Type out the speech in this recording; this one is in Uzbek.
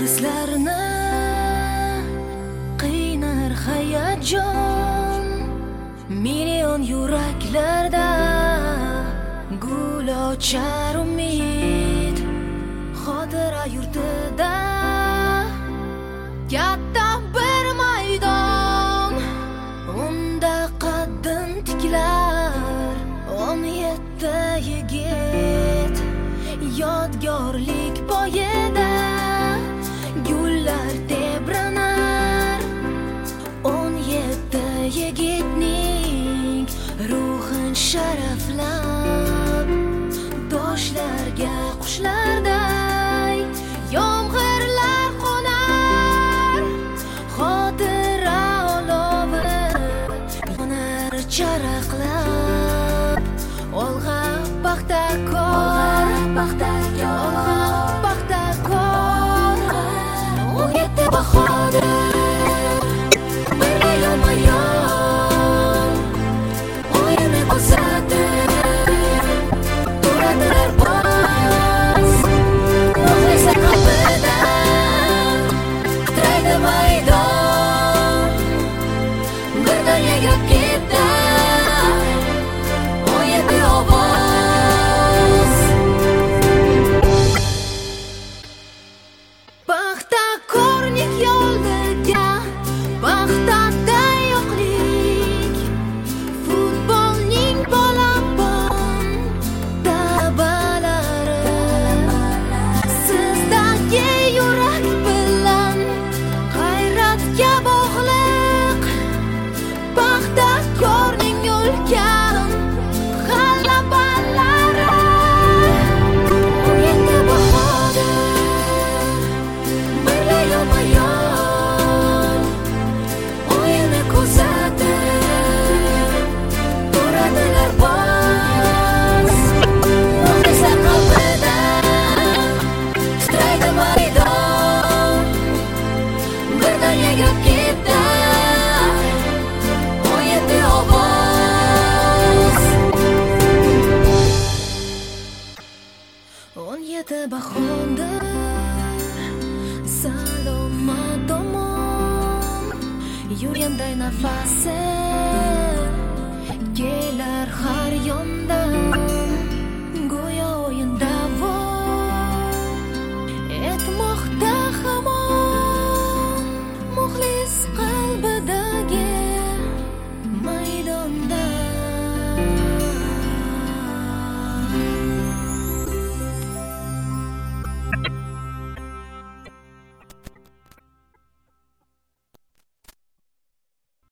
bizlarni qiynar hayajon, million yuraklarda gul ochar umid. Xotira yurtida katta bir maydon, unda qaddin tiklar 17 yigit. Yodgorlik poyida gullar tebranar, 17 yigitning ruhin sharaflab, toshlarga qushlarday yomg'irlar qo'nar. Xotira olovi yonar charaqlab, olg'a paxtakor, olg'a paxtakor. 17 bahodir birga yonma-yon o'yinni kuzatib turadilar boz. Muxlisa qalbida titraydi maydon, birdan yagab ketdi 17 ovoz. Paxtakorlik yo'lida paxtada yo'qlik, futbolning polapon tabalari sizdagi yurak bilan g'ayratga bog'liq. Paxtakorning ulkan g'alabalari 17 bahodir birga yonma-yon o'yinni kuzatib turadilar boz. Muxlisa qalbida titraydi maydon, birdan yagab ketdi 17 ovoz. 17 bahodir salomat omon, yurganday nafasi